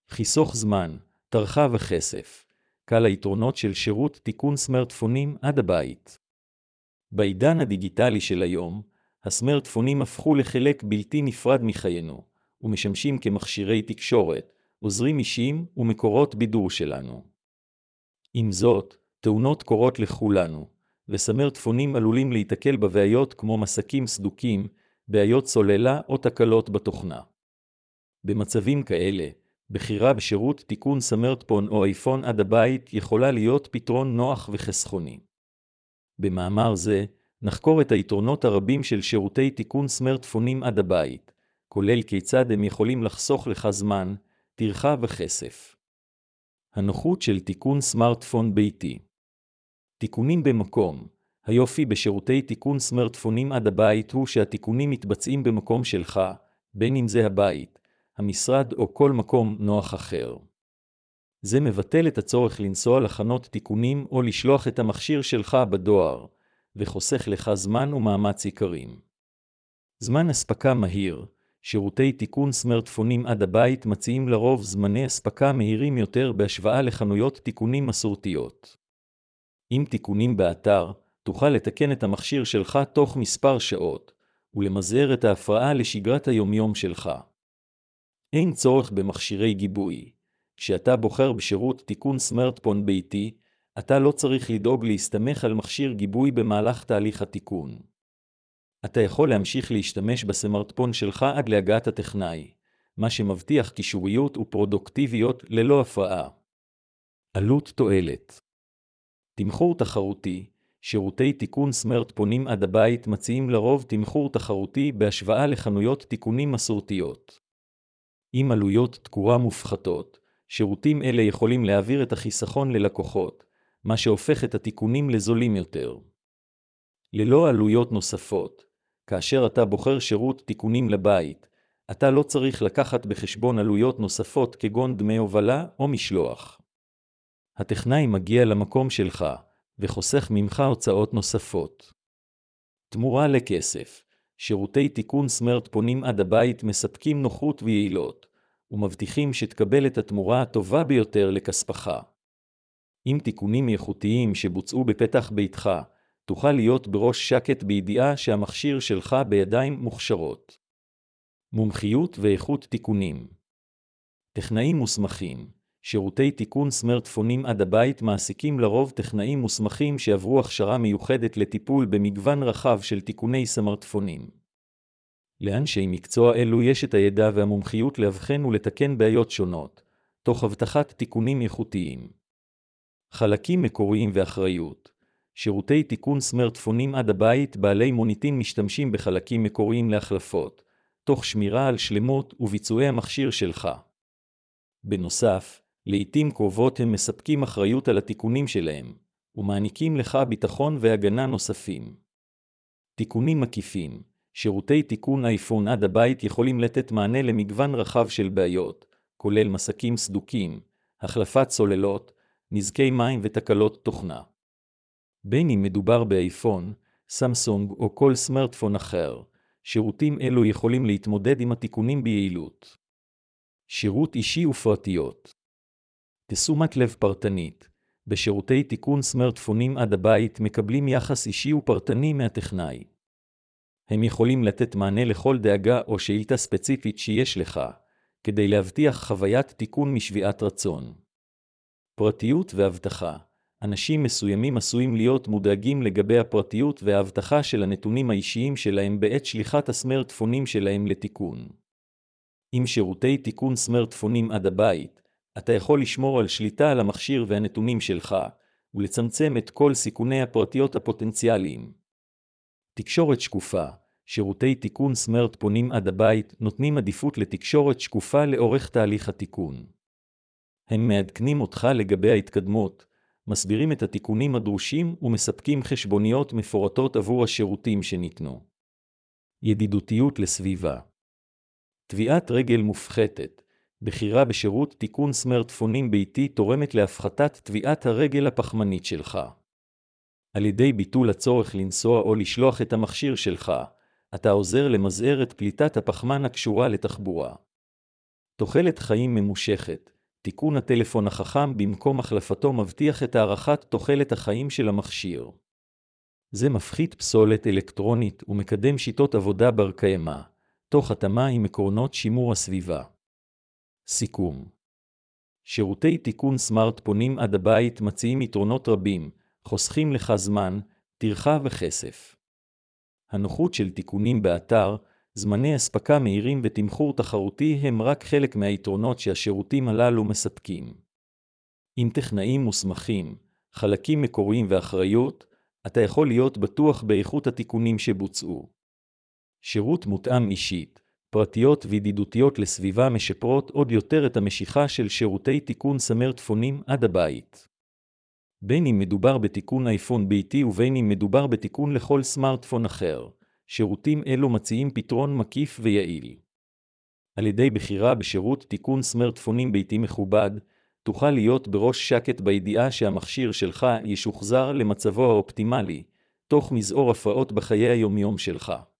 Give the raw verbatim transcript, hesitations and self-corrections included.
חיסוך זמן, טרחה וכסף. קל היתרונות של שירות תיקון סמארטפונים עד הבית. בעידן הדיגיטלי של היום, הסמארטפונים הפכו לחלק בלתי נפרד מחיינו, ומשמשים כמכשירי תקשורת, עוזרים אישיים ומקורות בידור שלנו. עם זאת, תאונות קורות לכולנו, וסמארטפונים עלולים להיתקל בבעיות כמו מסכים סדוקים, בעיות סוללה או תקלות בתוכנה. במצבים כאלה, בחירה בשירות תיקון סמארטפון או אייפון עד הבית יכולה להיות פתרון נוח וחסכוני. במאמר זה, נחקור את היתרונות הרבים של שירותי תיקון סמארטפונים עד הבית, כולל כיצד הם יכולים לחסוך לך זמן, טרחה וכסף. הנוחות של תיקון סמארטפון ביתי. תיקונים במקום. היופי בשירותי תיקון סמארטפונים עד הבית הוא שהתיקונים מתבצעים במקום שלך, בין אם זה הבית, המשרד או כל מקום נוח אחר. זה מבטל את הצורך לנסוע לחנות תיקונים או לשלוח את המכשיר שלך בדואר, וחוסך לך זמן ומאמץ עיקריים. זמן אספקה מהיר. שירותי תיקון סמארטפונים עד הבית מציעים לרוב זמני אספקה מהירים יותר בהשוואה לחנויות תיקונים מסורתיות. עם תיקונים באתר, תוכל לתקן את המכשיר שלך תוך מספר שעות, ולמזער את ההפרעה לשגרת היומיום שלך. אין צורך במכשירי גיבוי. כשאתה בוחר בשירות תיקון סמארטפון ביתי, אתה לא צריך לדאוג להסתמך על מכשיר גיבוי במהלך תהליך התיקון. אתה יכול להמשיך להשתמש בסמארטפון שלך עד להגעת הטכנאי, מה שמבטיח קישוריות ופרודוקטיביות ללא הפרעה. עלות תועלת. תמחור תחרותי. שירותי תיקון סמארטפונים עד הבית מציעים לרוב תמחור תחרותי בהשוואה לחנויות תיקונים מסורתיות. עם עלויות תקורה מופחתות, שירותים אלה יכולים להעביר את החיסכון ללקוחות, מה שהופך את התיקונים לזולים יותר. ללא עלויות נוספות, כאשר אתה בוחר שירות תיקונים לבית, אתה לא צריך לקחת בחשבון עלויות נוספות כגון דמי הובלה או משלוח. הטכנאי מגיע למקום שלך, וחוסך ממך הוצאות נוספות. תמורה לכסף. שירותי תיקון סמארטפונים עד הבית מספקים נוחות ויעילות, ומבטיחים שתקבל את התמורה הטובה ביותר לכספך. עם תיקונים איכותיים שבוצעו בפתח ביתך, תוכל להיות בראש שקט בידיעה שהמכשיר שלך בידיים מוכשרות. מומחיות ואיכות תיקונים. טכנאים מוסמכים. שירותי תיקון סמארטפונים עד הבית מעסיקים לרוב טכנאים מוסמכים שעברו הכשרה מיוחדת לטיפול במגוון רחב של תיקוני סמארטפונים. לאנשי מקצוע אלו יש את הידע והמומחיות להבחן ולתקן בעיות שונות, תוך הבטחת תיקונים איכותיים. חלקים מקוריים ואחריות. שירותי תיקון סמארטפונים עד הבית בעלי מוניטין משתמשים בחלקים מקוריים להחלפות, תוך שמירה על שלמות וביצועי המכשיר שלך. בנוסף, לעתים קרובות הם מספקים אחריות על התיקונים שלהם, ומעניקים לך ביטחון והגנה נוספים. תיקונים מקיפים. שירותי תיקון אייפון עד הבית יכולים לתת מענה למגוון רחב של בעיות, כולל מסכים סדוקים, החלפת סוללות, נזקי מים ותקלות תוכנה. בין אם מדובר באייפון, סמסונג או כל סמארטפון אחר, שירותים אלו יכולים להתמודד עם התיקונים ביעילות. שירות אישי ופרטיות. תשומת לב פרטנית. בשירותי תיקון סמארטפונים עד הבית מקבלים יחס אישי ופרטני מהטכנאי. הם יכולים לתת מענה לכל דאגה או שאילתה ספציפית שיש לך, כדי להבטיח חוויית תיקון משביעת רצון. פרטיות והבטחה. אנשים מסוימים עשויים להיות מודאגים לגבי הפרטיות וההבטחה של הנתונים האישיים שלהם בעת שליחת הסמארטפונים שלהם לתיקון. עם שירותי תיקון סמארטפונים עד הבית, אתה יכול לשמור על שליטה על המכשיר והנתונים שלך, ולצמצם את כל סיכוני הפרטיות הפוטנציאליים. תקשורת שקופה. שירותי תיקון סמארטפונים עד הבית נותנים עדיפות לתקשורת שקופה לאורך תהליך התיקון. הם מעדכנים אותך לגבי ההתקדמות, מסבירים את התיקונים הדרושים ומספקים חשבוניות מפורטות עבור השירותים שניתנו. ידידותיות לסביבה. טביעת רגל מופחתת. בחירה בשירות תיקון סמארטפונים ביתי תורמת להפחתת טביעת הרגל הפחמנית שלך. על ידי ביטול הצורך לנסוע או לשלוח את המכשיר שלך, אתה עוזר למזער את פליטת הפחמן הקשורה לתחבורה. תוחלת חיים ממושכת. תיקון הטלפון החכם במקום החלפתו מבטיח את הארכת תוחלת החיים של המכשיר. זה מפחית פסולת אלקטרונית ומקדם שיטות עבודה בר קיימא, תוך התאמה עם עקרונות שימור הסביבה. סיכום. שירותי תיקון סמארטפונים עד הבית מציעים יתרונות רבים, חוסכים לך זמן, טרחה וכסף. הנוחות של תיקונים באתר, זמני אספקה מהירים ותמחור תחרותי הם רק חלק מהיתרונות שהשירותים הללו מספקים. עם טכנאים מוסמכים, חלקים מקוריים ואחריות, אתה יכול להיות בטוח באיכות התיקונים שבוצעו. שירות מותאם אישית, פרטיות וידידותיות לסביבה משפרות עוד יותר את המשיכה של שירותי תיקון סמארטפונים עד הבית. בין אם מדובר בתיקון אייפון ביתי ובין אם מדובר בתיקון לכל סמארטפון אחר, שירותים אלו מציעים פתרון מקיף ויעיל. על ידי בחירה בשירות תיקון סמארטפונים ביתי מכובד, תוכל להיות בראש שקט בידיעה שהמכשיר שלך ישוחזר למצבו האופטימלי, תוך מזעור הפרעות בחיי היומיום שלך.